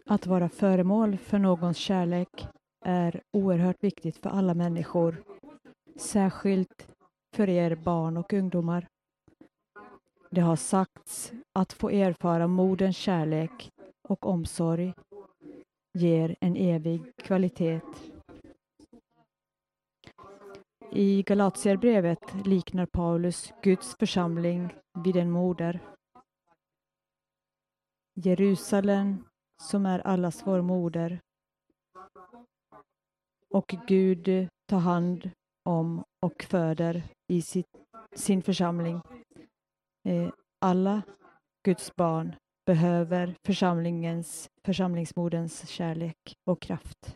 Att vara föremål för någons kärlek är oerhört viktigt för alla människor, särskilt för er barn och ungdomar. Det har sagts att få erfara moderns kärlek och omsorg ger en evig kvalitet. I Galatierbrevet liknar Paulus Guds församling vid en moder. Jerusalem som är allas vår moder. Och Gud tar hand om och föder i sin församling. Alla Guds barn behöver församlingsmoderns kärlek och kraft.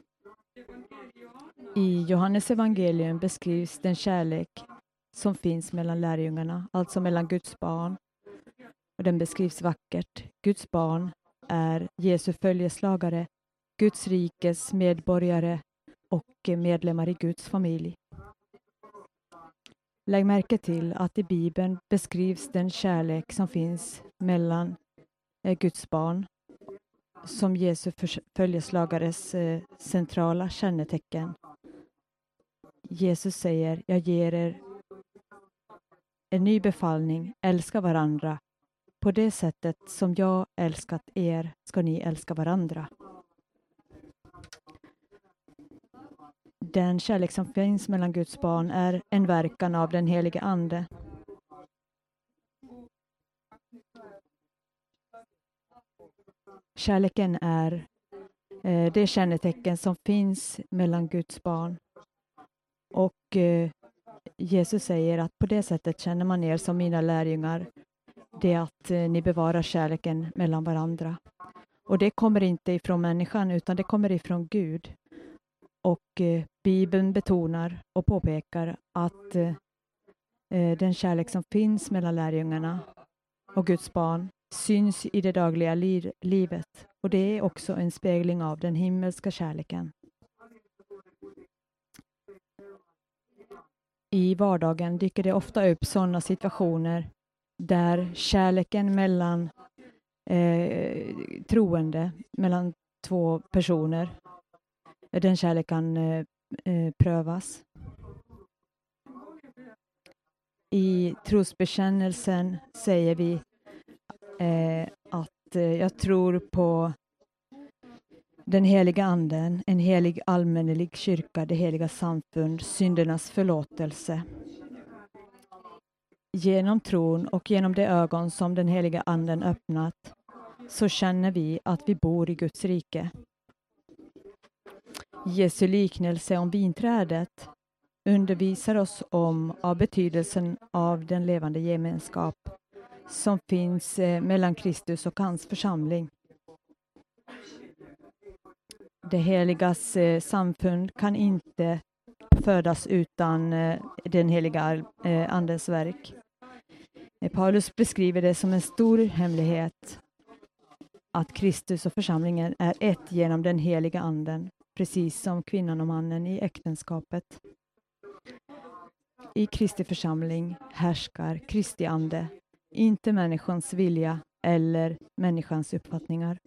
I Johannes evangelium beskrivs den kärlek som finns mellan lärjungarna, alltså mellan Guds barn. Och den beskrivs vackert. Guds barn är Jesu följeslagare, Guds rikes medborgare och medlemmar i Guds familj. Lägg märke till att i Bibeln beskrivs den kärlek som finns mellan Guds barn som Jesu följeslagares centrala kännetecken. Jesus säger, jag ger er en ny befallning, älska varandra. På det sättet som jag älskat er ska ni älska varandra. Den kärlek som finns mellan Guds barn är en verkan av den helige Ande. Kärleken är det kännetecken som finns mellan Guds barn. Och Jesus säger att på det sättet känner man er som mina lärjungar. Det är att ni bevarar kärleken mellan varandra. Och det kommer inte ifrån människan utan det kommer ifrån Gud. Och Bibeln betonar och påpekar att den kärlek som finns mellan lärjungarna och Guds barn syns i det dagliga livet. Och det är också en spegling av den himmelska kärleken. I vardagen dyker det ofta upp sådana situationer där kärleken mellan troende, mellan två personer, den kärleken prövas. I trosbekännelsen säger vi att jag tror på den heliga anden, en helig allmännelig kyrka, det heliga samfund, syndernas förlåtelse. Genom tron och genom de ögon som den heliga anden öppnat så känner vi att vi bor i Guds rike. Jesu liknelse om vinträdet undervisar oss av betydelsen av den levande gemenskap som finns mellan Kristus och hans församling. Det heligas samfund kan inte födas utan den heliga andens verk. Paulus beskriver det som en stor hemlighet att Kristus och församlingen är ett genom den heliga anden, precis som kvinnan och mannen i äktenskapet. I Kristi församling härskar Kristi ande, inte människans vilja eller människans uppfattningar.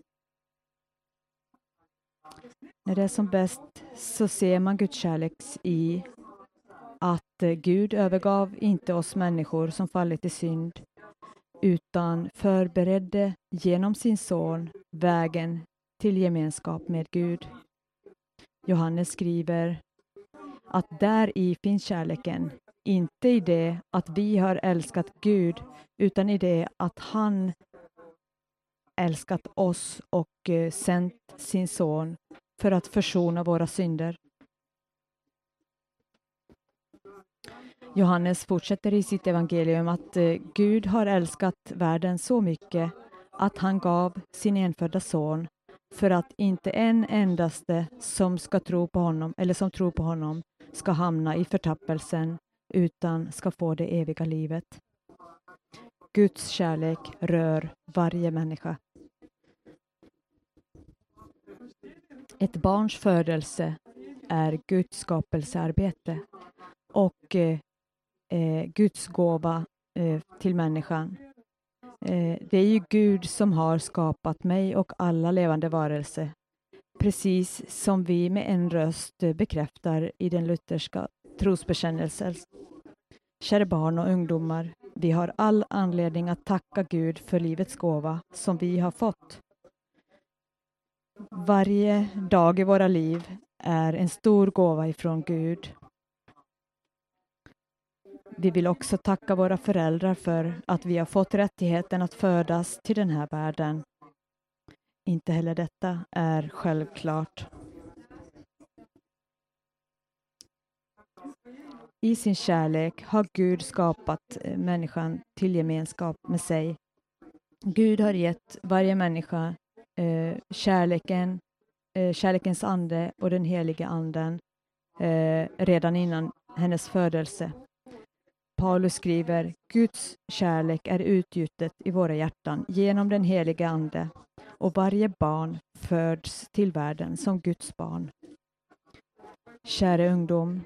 När det är som bäst så ser man Guds kärlek i att Gud övergav inte oss människor som fallit i synd utan förberedde genom sin son vägen till gemenskap med Gud. Johannes skriver att där i finns kärleken, inte i det att vi har älskat Gud utan i det att han älskat oss och sänt sin son för att försona våra synder. Johannes fortsätter i sitt evangelium att Gud har älskat världen så mycket att han gav sin enfödda son för att inte en endaste som ska tro på honom eller som tror på honom ska hamna i förtappelsen utan ska få det eviga livet. Guds kärlek rör varje människa. Ett barns födelse är Guds skapelsearbete och Guds gåva till människan. Det är ju Gud som har skapat mig och alla levande varelser. Precis som vi med en röst bekräftar i den lutherska trosbekännelsen. Kära barn och ungdomar, vi har all anledning att tacka Gud för livets gåva som vi har fått. Varje dag i våra liv är en stor gåva ifrån Gud. Vi vill också tacka våra föräldrar för att vi har fått rättigheten att födas till den här världen. Inte heller detta är självklart. I sin kärlek har Gud skapat människan till gemenskap med sig. Gud har gett varje människa kärlekens ande och den heliga anden redan innan hennes födelse. Paulus skriver, Guds kärlek är utgjutet i våra hjärtan genom den heliga ande, och varje barn föds till världen som Guds barn. Kära ungdom,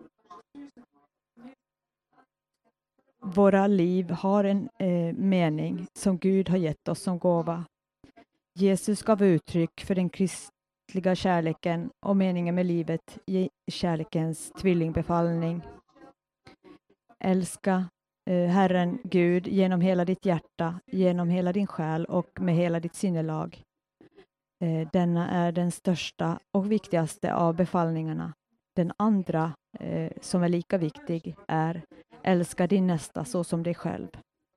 våra liv har en mening som Gud har gett oss som gåva. Jesus gav uttryck för den kristliga kärleken och meningen med livet i kärlekens tvillingbefallning. Älska Herren Gud genom hela ditt hjärta, genom hela din själ och med hela ditt sinnelag. Denna är den största och viktigaste av befallningarna. Den andra, som är lika viktig, är älska din nästa så som dig själv.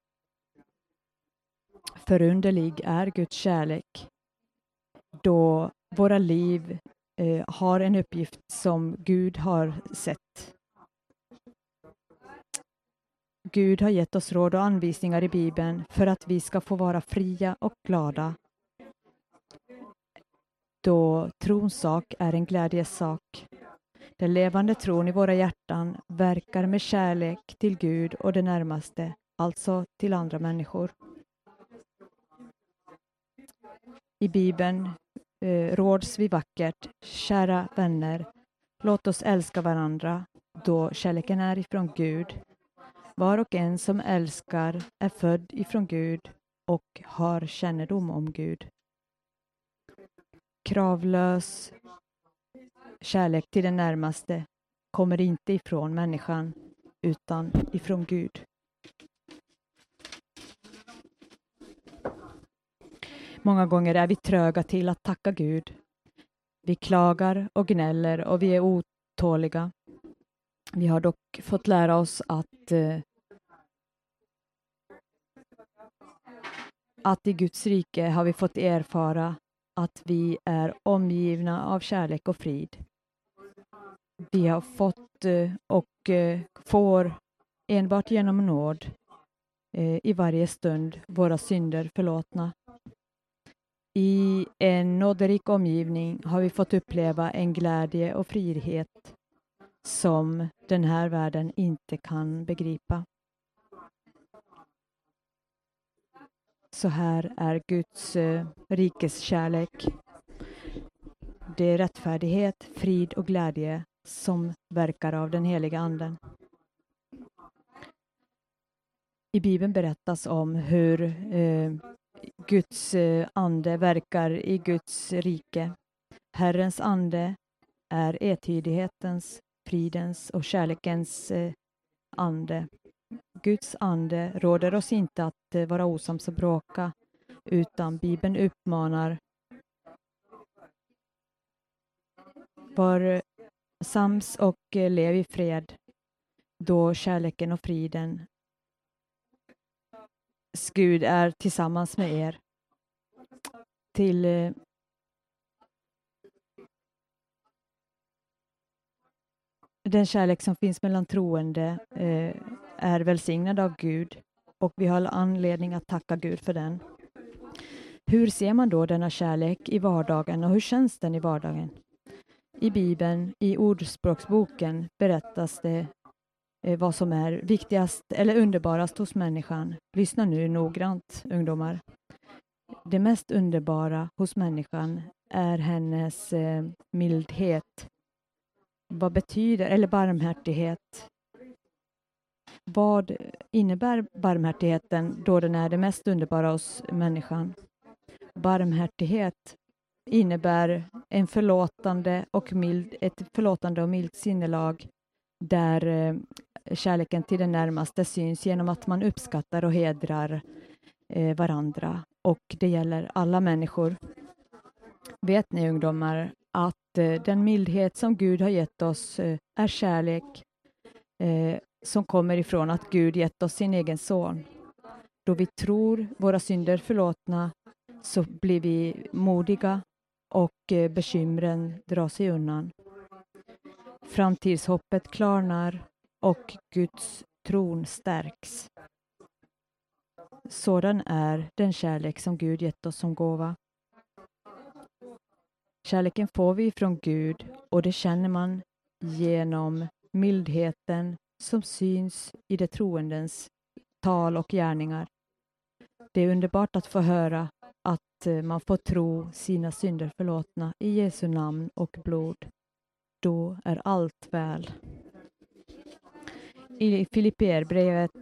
Förunderlig är Guds kärlek, då våra liv har en uppgift som Gud har sett. Gud har gett oss råd och anvisningar i Bibeln för att vi ska få vara fria och glada. Då trons sak är en glädjes sak. Den levande tron i våra hjärtan verkar med kärlek till Gud och det närmaste, alltså till andra människor. I Bibeln råds vi vackert, kära vänner, låt oss älska varandra, då kärleken är ifrån Gud. Var och en som älskar är född ifrån Gud och har kännedom om Gud. Kravlös kärlek till den närmaste kommer inte ifrån människan utan ifrån Gud. Många gånger är vi tröga till att tacka Gud. Vi klagar och gnäller och vi är otåliga. Vi har dock fått lära oss att i Guds rike har vi fått erfara att vi är omgivna av kärlek och frid. Vi har fått och får enbart genom nåd i varje stund våra synder förlåtna. I en nåderik omgivning har vi fått uppleva en glädje och frihet som den här världen inte kan begripa. Så här är Guds rikes kärlek. Det är rättfärdighet, frid och glädje som verkar av den heliga anden. I Bibeln berättas om hur Guds ande verkar i Guds rike. Herrens ande är entydighetens, fridens och kärlekens ande. Guds ande råder oss inte att vara osams och bråka, utan Bibeln uppmanar var sams och lev i fred, då kärleken och friden Gud är tillsammans med er. Till den kärlek som finns mellan troende är välsignad av Gud och vi har anledning att tacka Gud för den. Hur ser man då denna kärlek i vardagen och hur känns den i vardagen? I Bibeln, i Ordspråksboken, berättas det vad som är viktigast eller underbarast hos människan. Lyssna nu noggrant, ungdomar. Det mest underbara hos människan är hennes mildhet. Vad betyder, eller barmhärtighet? Vad innebär barmhärtigheten då den är det mest underbara hos människan? Barmhärtighet innebär ett förlåtande och milt sinnelag där kärleken till den närmaste syns genom att man uppskattar och hedrar varandra, och det gäller alla människor. Vet ni ungdomar att den mildhet som Gud har gett oss är kärlek som kommer ifrån att Gud gett oss sin egen son. Då vi tror våra synder förlåtna så blir vi modiga och bekymren drar sig undan. Framtidshoppet klarnar och Guds tron stärks. Sådan är den kärlek som Gud gett oss som gåva. Kärleken får vi från Gud och det känner man genom mildheten som syns i de troendens tal och gärningar. Det är underbart att få höra att man får tro sina synder förlåtna i Jesu namn och blod. Då är allt väl. I Filipperbrevet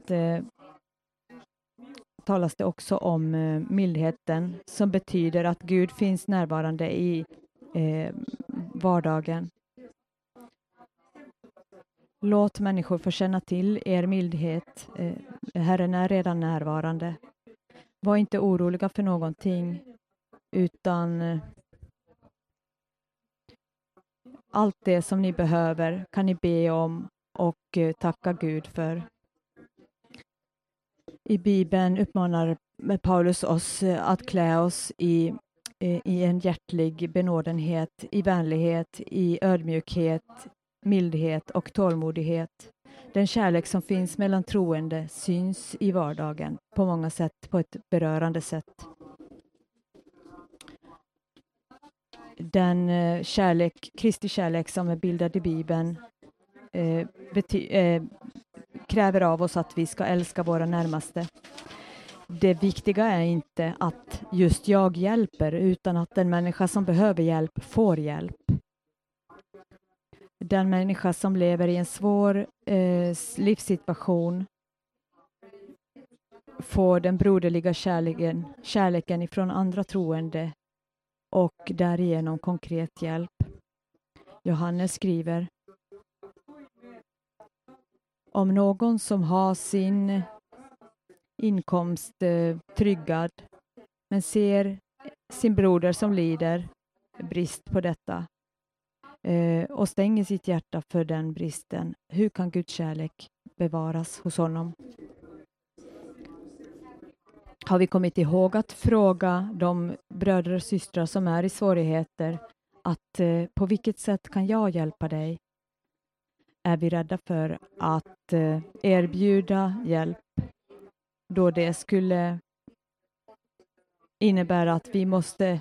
talas det också om mildheten som betyder att Gud finns närvarande i vardagen. Låt människor få känna till er mildhet. Herren är redan närvarande. Var inte oroliga för någonting, utan allt det som ni behöver kan ni be om och tacka Gud för. I Bibeln uppmanar Paulus oss att klä oss i en hjärtlig benådenhet, i vänlighet, i ödmjukhet, mildhet och tålmodighet. Den kärlek som finns mellan troende syns i vardagen på många sätt, på ett berörande sätt. Den Kristi kärlek som är bildad i Bibeln kräver av oss att vi ska älska våra närmaste. Det viktiga är inte att just jag hjälper, utan att den människa som behöver hjälp får hjälp. Den människa som lever i en svår livssituation får den broderliga kärleken ifrån andra troende och därigenom konkret hjälp. Johannes skriver: om någon som har sin inkomst tryggad men ser sin broder som lider brist på detta och stänger sitt hjärta för den bristen, hur kan Guds kärlek bevaras hos honom? Har vi kommit ihåg att fråga de bröder och systrar som är i svårigheter att på vilket sätt kan jag hjälpa dig? Är vi rädda för att erbjuda hjälp då det skulle innebära att vi måste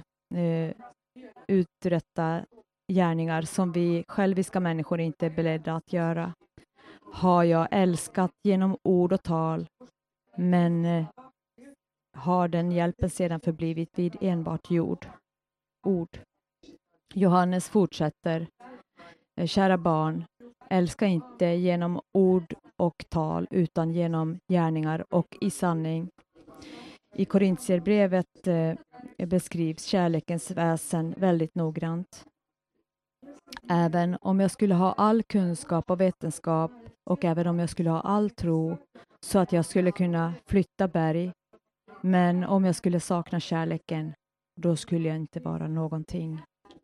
uträtta gärningar som vi själviska människor inte är beredda att göra? Har jag älskat genom ord och tal, men har den hjälpen sedan förblivit vid enbart ord? Johannes fortsätter: kära barn, älska inte genom ord och tal utan genom gärningar och i sanning. I Korintierbrevet beskrivs kärlekens väsen väldigt noggrant. Även om jag skulle ha all kunskap och vetenskap och även om jag skulle ha all tro så att jag skulle kunna flytta berg, men om jag skulle sakna kärleken, då skulle jag inte vara någonting.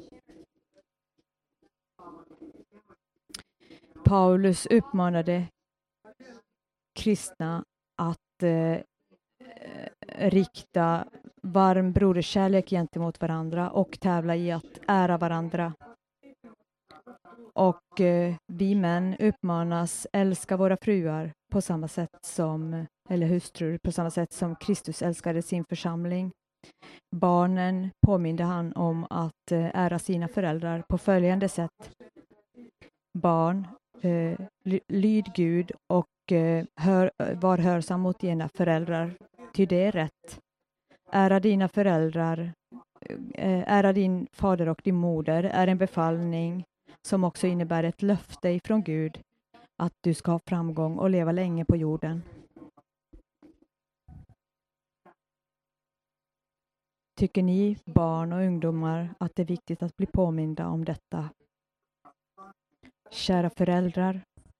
Paulus uppmanade kristna att rikta varm broderskärlek gentemot varandra och tävla i att ära varandra. Och vi män uppmanas älska våra fruar på samma sätt som, eller hustrur på samma sätt som Kristus älskade sin församling. Barnen påminde han om att ära sina föräldrar på följande sätt: barn, lyd Gud och var hörsam mot dina föräldrar, ty det är rätt. Ära dina föräldrar, ära din fader och din moder är en befallning som också innebär ett löfte ifrån Gud, att du ska ha framgång och leva länge på jorden. Tycker ni, barn och ungdomar, att det är viktigt att bli påminda om detta? Kära föräldrar.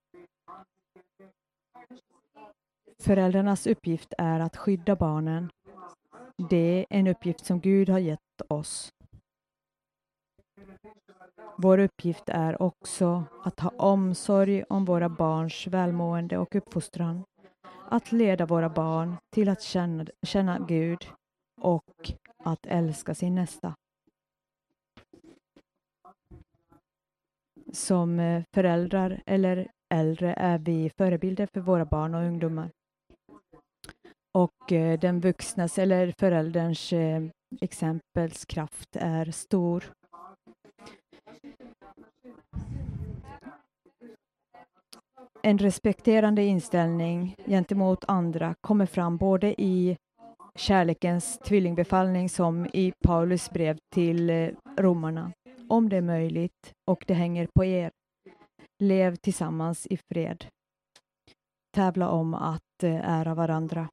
Föräldrarnas uppgift är att skydda barnen. Det är en uppgift som Gud har gett oss. Vår uppgift är också att ha omsorg om våra barns välmående och uppfostran. Att leda våra barn till att känna Gud och att älska sin nästa. Som föräldrar eller äldre är vi förebilder för våra barn och ungdomar. Och den vuxnas eller förälderns exempelskraft är stor. En respekterande inställning gentemot andra kommer fram både i kärlekens tvillingbefallning som i Paulus brev till romarna. Om det är möjligt och det hänger på er. Lev tillsammans i fred. Tävla om att ära varandra.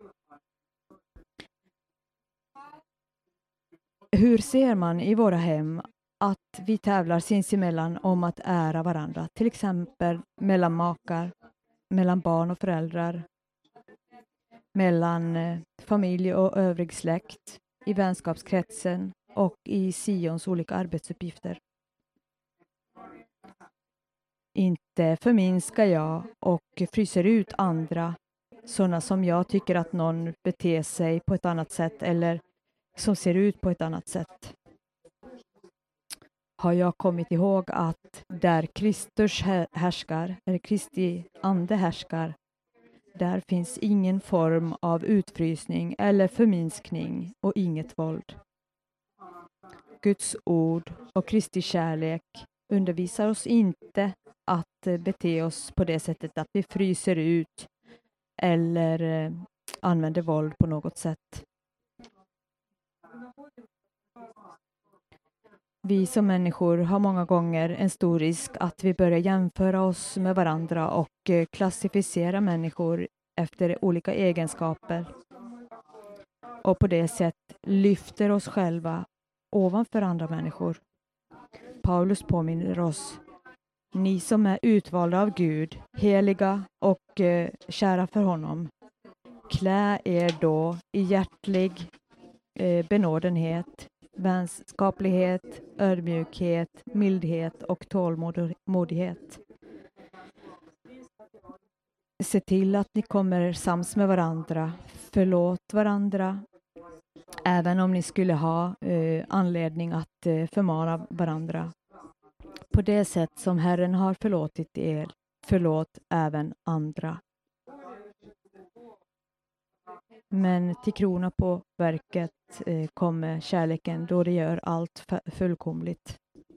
Hur ser man i våra hem att vi tävlar sinsemellan om att ära varandra? Till exempel mellan makar, mellan barn och föräldrar, mellan familj och övrig släkt, i vänskapskretsen och i Sions olika arbetsuppgifter. Inte förminskar jag och fryser ut andra, sådana som jag tycker att någon beter sig på ett annat sätt eller som ser ut på ett annat sätt. Har jag kommit ihåg att där Kristus härskar, eller Kristi ande härskar, där finns ingen form av utfrysning eller förminskning och inget våld. Guds ord och Kristi kärlek undervisar oss inte att bete oss på det sättet att vi fryser ut eller använder våld på något sätt. Vi som människor har många gånger en stor risk att vi börjar jämföra oss med varandra och klassificera människor efter olika egenskaper. Och på det sättet lyfter oss själva ovanför andra människor. Paulus påminner oss: ni som är utvalda av Gud, heliga och kära för honom, klä er då i hjärtlig benådenhet, vänskaplighet, ödmjukhet, mildhet och tålmodighet. Se till att ni kommer sams med varandra, förlåt varandra, även om ni skulle ha anledning att förmana varandra. På det sätt som Herren har förlåtit er, förlåt även andra. Men till krona på verket kommer kärleken då det gör allt fullkomligt.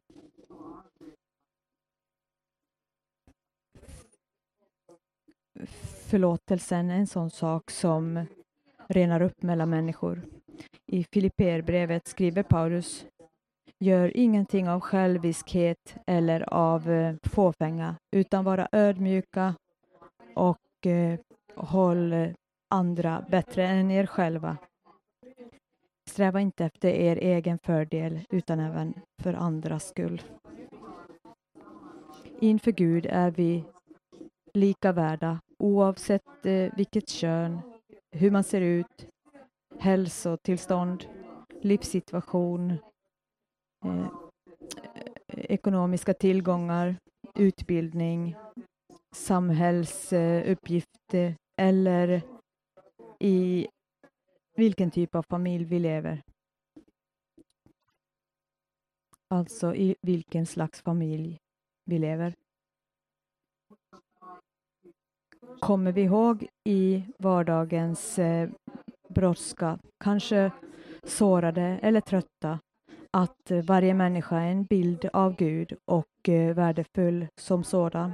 Förlåtelsen är en sån sak som renar upp mellan människor. I Filipperbrevet skriver Paulus: gör ingenting av själviskhet eller av fåfänga, utan vara ödmjuka och håll andra bättre än er själva. Sträva inte efter er egen fördel, utan även för andras skull. Inför Gud är vi lika värda, oavsett vilket kön, hur man ser ut, hälsotillstånd, livssituation, ekonomiska tillgångar, utbildning, samhällsuppgifter eller i vilken typ av familj vi lever. Alltså i vilken slags familj vi lever. Kommer vi ihåg i vardagens brådska, kanske sårade eller trötta, att varje människa är en bild av Gud och värdefull som sådan.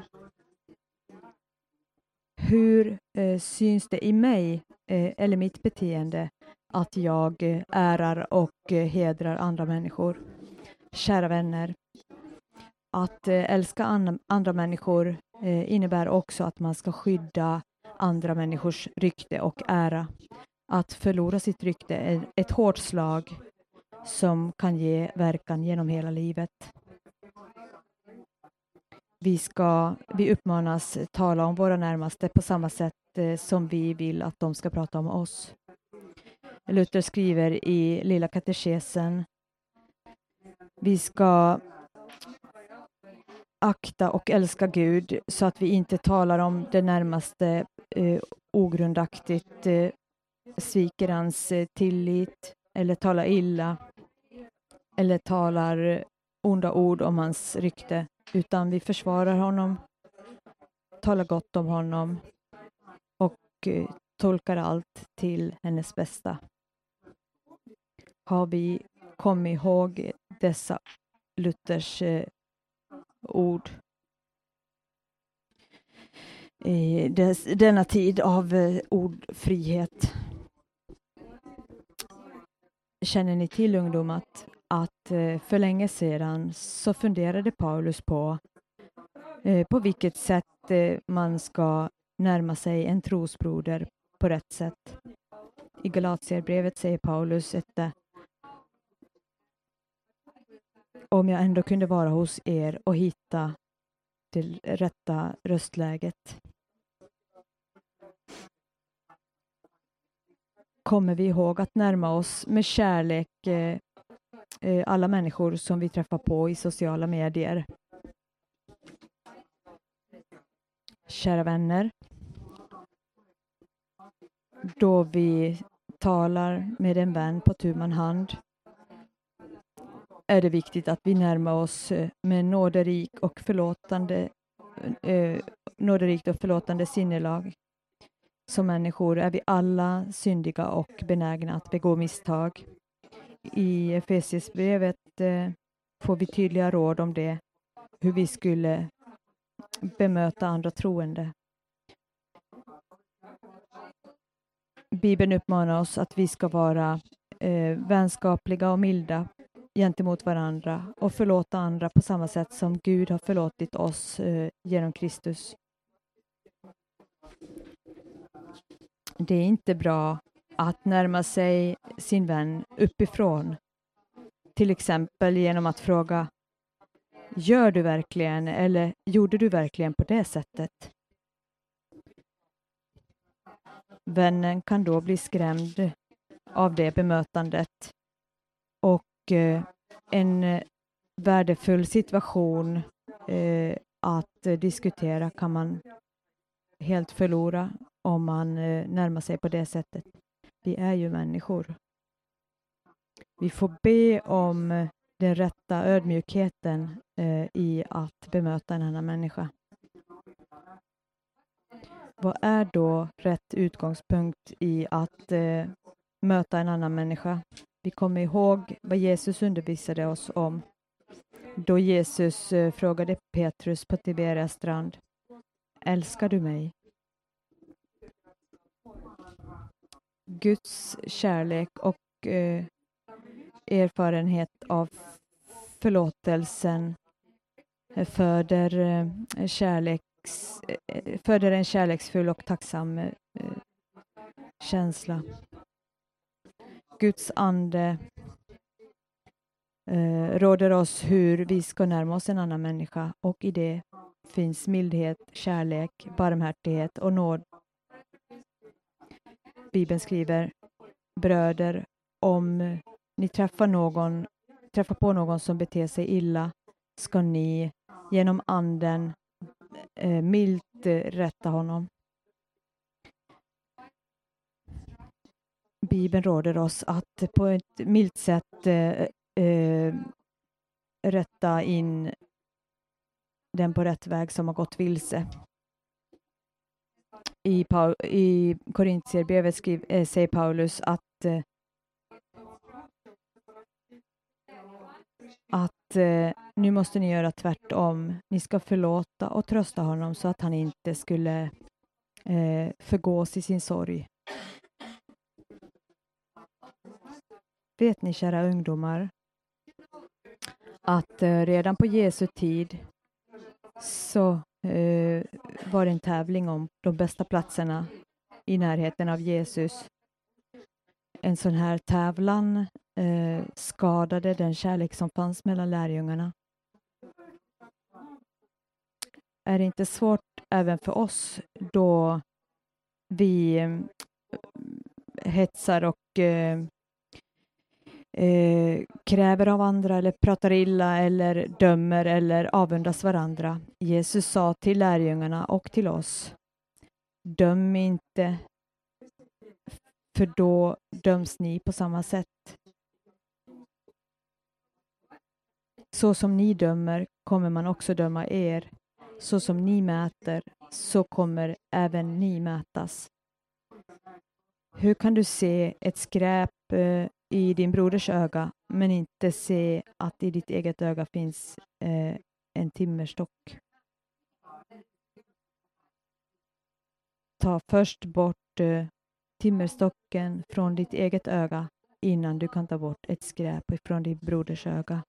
Hur syns det i mig eller mitt beteende att jag ärar och hedrar andra människor? Kära vänner, Att älska andra människor innebär också att man ska skydda andra människors rykte och ära. Att förlora sitt rykte är ett hårt slag som kan ge verkan genom hela livet. Vi uppmanas tala om våra närmaste på samma sätt som vi vill att de ska prata om oss. Luther skriver i Lilla katekesen: vi ska akta och älska Gud så att vi inte talar om det närmaste ogrundaktigt, sviker hans tillit eller talar illa eller talar onda ord om hans rykte, utan vi försvarar honom, talar gott om honom och tolkar allt till hennes bästa. Har vi kommit ihåg dessa Luthers ord i denna tid av ordfrihet? Känner ni till, ungdom, att för länge sedan så funderade Paulus på vilket sätt man ska närma sig en trosbroder på rätt sätt. I Galatierbrevet säger Paulus detta: om jag ändå kunde vara hos er och hitta till rätta röstläget. Kommer vi ihåg att närma oss med kärlek alla människor som vi träffar på i sociala medier? Kära vänner, då vi talar med en vän på tu man hand är det viktigt att vi närmar oss med nåderikt och förlåtande sinnelag. Som människor är vi alla syndiga och benägna att begå misstag. I Efesiusbrevet får vi tydliga råd om det, hur vi skulle bemöta andra troende. Bibeln uppmanar oss att vi ska vara vänskapliga och milda gentemot varandra och förlåta andra på samma sätt som Gud har förlåtit oss genom Kristus. Det är inte bra att närma sig sin vän uppifrån. Till exempel genom att fråga: gör du verkligen, eller gjorde du verkligen på det sättet? Vännen kan då bli skrämd av det bemötandet och en värdefull situation att diskutera kan man helt förlora om man närmar sig på det sättet. Vi är ju människor. Vi får be om den rätta ödmjukheten i att bemöta en annan människa. Vad är då rätt utgångspunkt i att möta en annan människa? Vi kommer ihåg vad Jesus undervisade oss om. Då Jesus frågade Petrus på Tiberias strand: älskar du mig? Guds kärlek och erfarenhet av förlåtelsen föder en kärleksfull och tacksam känsla. Guds ande råder oss hur vi ska närma oss en annan människa, och i det finns mildhet, kärlek, barmhärtighet och nåd. Bibeln skriver: bröder, om ni träffar på någon som beter sig illa, ska ni genom anden milt rätta honom. Bibeln råder oss att på ett milt sätt rätta in den på rätt väg som har gått vilse. I Korintierbrevet säger Paulus att nu måste ni göra tvärtom. Ni ska förlåta och trösta honom så att han inte skulle förgås i sin sorg. Vet ni, kära ungdomar, att redan på Jesu tid så var det en tävling om de bästa platserna i närheten av Jesus. En sån här tävlan skadade den kärlek som fanns mellan lärjungarna. Är det inte svårt även för oss då vi hetsar och kräver av andra eller pratar illa eller dömer eller avundas varandra? Jesus sa till lärjungarna och till oss: döm inte, för då döms ni på samma sätt. Så som ni dömer kommer man också döma er. Så som ni mäter, så kommer även ni mätas. Hur kan du se ett skräp i din broders öga, men inte se att i ditt eget öga finns en timmerstock? Ta först bort timmerstocken från ditt eget öga innan du kan ta bort ett skräp från din broders öga.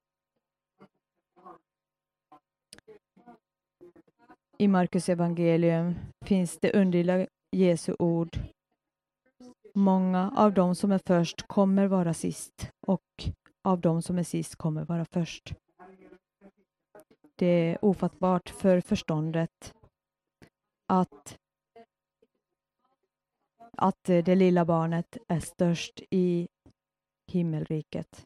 I Markus evangelium finns det underliga Jesu ord. Många av dem som är först kommer vara sist, och av dem som är sist kommer vara först. Det är ofattbart för förståndet att det lilla barnet är störst i himmelriket.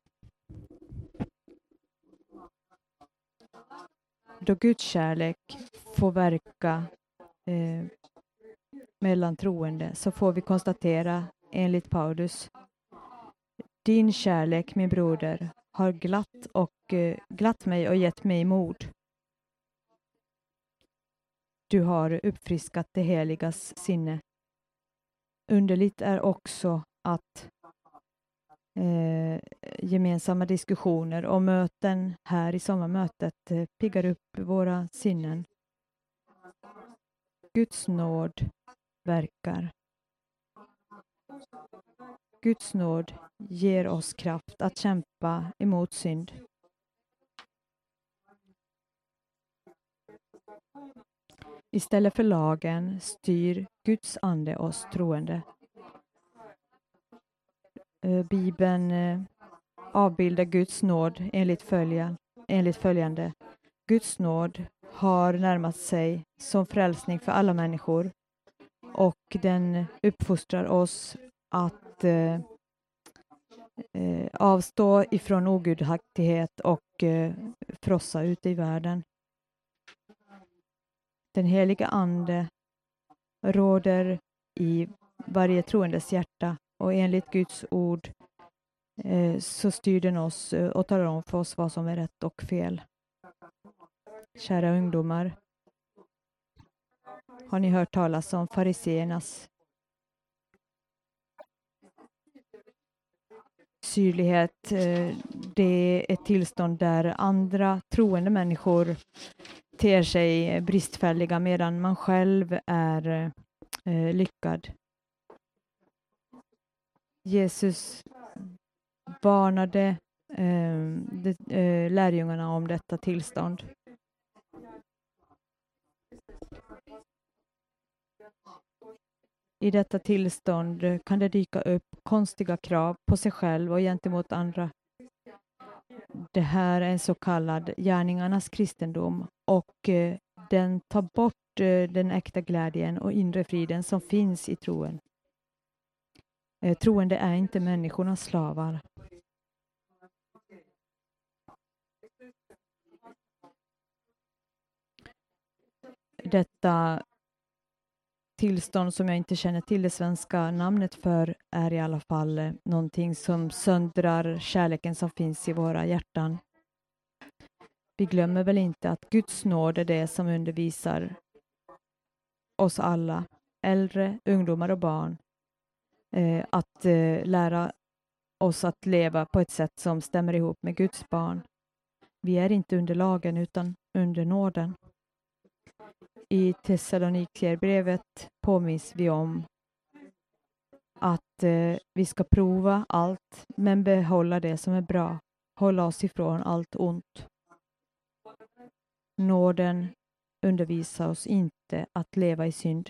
Då Guds kärlek får verka mellan troende, så får vi konstatera enligt Paulus: din kärlek, min broder, har glatt mig och gett mig mod. Du har uppfriskat det heligas sinne. Underligt är också att gemensamma diskussioner och möten här i sommarmötet piggar upp våra sinnen. Guds nåd verkar. Guds nåd ger oss kraft att kämpa emot synd. Istället för lagen styr Guds ande oss troende. Bibeln avbildar Guds nåd enligt följande. Guds nåd har närmat sig som frälsning för alla människor, och den uppfostrar oss att avstå ifrån ogudaktighet och frossa ute i världen. Den heliga ande råder i varje troendes hjärta, och enligt Guds ord så styr den oss och talar om för oss vad som är rätt och fel. Kära ungdomar, har ni hört talas om fariseernas syrlighet? Det är ett tillstånd där andra troende människor ter sig bristfälliga medan man själv är lyckad. Jesus varnade lärjungarna om detta tillstånd. I detta tillstånd kan det dyka upp konstiga krav på sig själv och gentemot andra. Det här är en så kallad gärningarnas kristendom, och den tar bort den äkta glädjen och inre friden som finns i troen. Troende är inte människornas slavar. Detta tillstånd, som jag inte känner till det svenska namnet för, är i alla fall någonting som söndrar kärleken som finns i våra hjärtan. Vi glömmer väl inte att Guds nåd är det som undervisar oss alla, äldre, ungdomar och barn, att lära oss att leva på ett sätt som stämmer ihop med Guds barn. Vi är inte under lagen utan under nåden. I Thessalonikerbrevet påminns vi om att vi ska prova allt, men behålla det som är bra. Hålla oss ifrån allt ont. Nåden undervisar oss inte att leva i synd.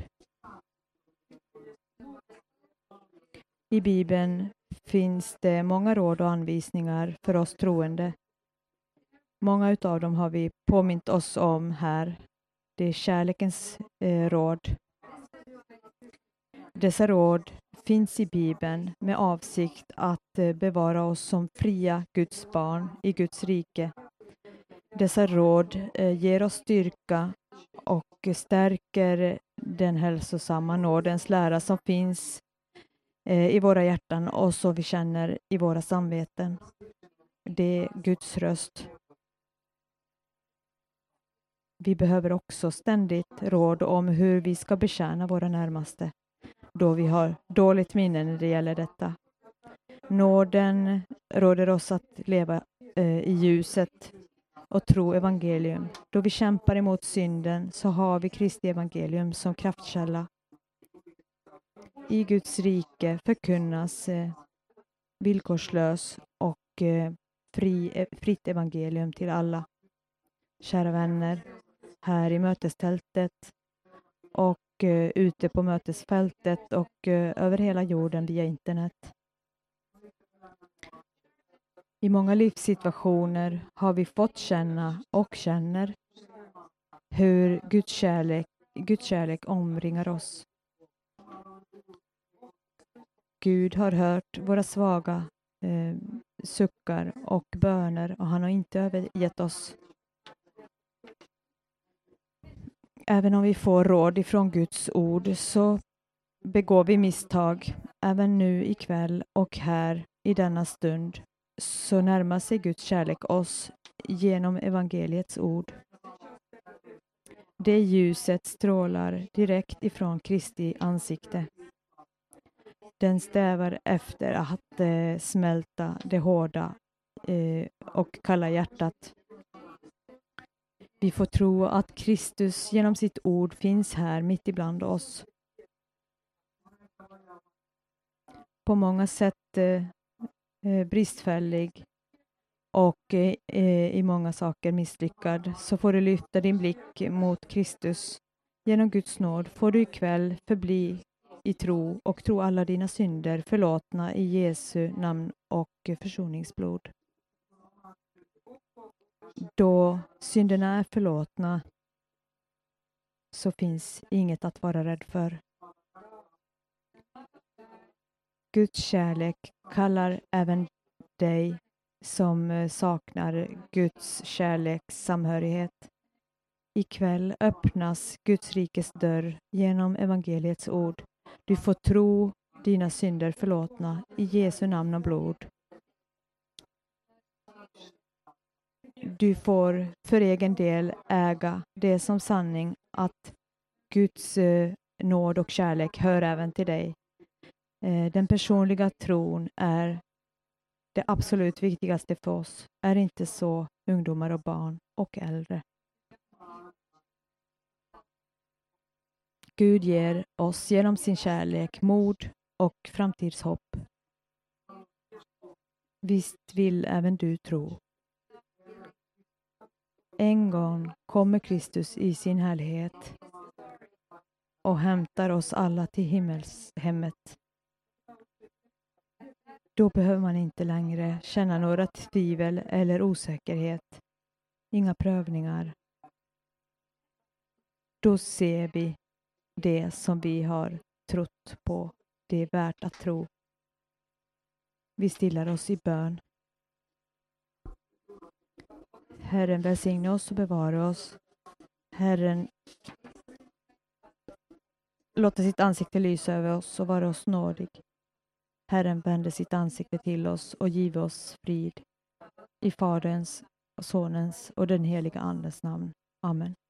I Bibeln finns det många råd och anvisningar för oss troende. Många utav dem har vi påmint oss om här. Det är kärlekens råd. Dessa råd finns i Bibeln med avsikt att bevara oss som fria Guds barn i Guds rike. Dessa råd ger oss styrka och stärker den hälsosamma nådens lära som finns i våra hjärtan och som vi känner i våra samveten. Det är Guds röst. Vi behöver också ständigt råd om hur vi ska betjäna våra närmaste, då vi har dåligt minne när det gäller detta. Nåden råder oss att leva i ljuset och tro evangelium. Då vi kämpar emot synden så har vi Kristi evangelium som kraftkälla. I Guds rike förkunnas villkorslös och fritt evangelium till alla. Kära vänner, här i mötestältet och ute på mötesfältet och över hela jorden via internet. I många livssituationer har vi fått känna och känner hur Guds kärlek omringar oss. Gud har hört våra svaga suckar och böner och han har inte övergett oss. Även om vi får råd ifrån Guds ord så begår vi misstag. Även nu ikväll och här i denna stund så närmar sig Guds kärlek oss genom evangeliets ord. Det ljuset strålar direkt ifrån Kristi ansikte. Den strävar efter att smälta det hårda och kalla hjärtat. Vi får tro att Kristus genom sitt ord finns här mitt ibland oss. På många sätt bristfällig och i många saker misslyckad, så får du lyfta din blick mot Kristus. Genom Guds nåd får du ikväll förbli i tro och tro alla dina synder förlåtna i Jesu namn och försoningsblod. Då synderna är förlåtna så finns inget att vara rädd för. Guds kärlek kallar även dig som saknar Guds kärleks samhörighet. Ikväll öppnas Guds rikes dörr genom evangeliets ord. Du får tro dina synder förlåtna i Jesu namn och blod. Du får för egen del äga det som sanning att Guds nåd och kärlek hör även till dig. Den personliga tron är det absolut viktigaste för oss. Är inte så, ungdomar och barn och äldre? Gud ger oss genom sin kärlek mod och framtidshopp. Visst vill även du tro. En gång kommer Kristus i sin härlighet och hämtar oss alla till himmelshemmet. Då behöver man inte längre känna några tvivel eller osäkerhet. Inga prövningar. Då ser vi det som vi har trott på. Det är värt att tro. Vi stillar oss i bön. Herren välsigne oss och bevara oss. Herren låter sitt ansikte lysa över oss och vara oss nådig. Herren vänder sitt ansikte till oss och giver oss frid. I Faderns, och Sonens och den heliga Andens namn. Amen.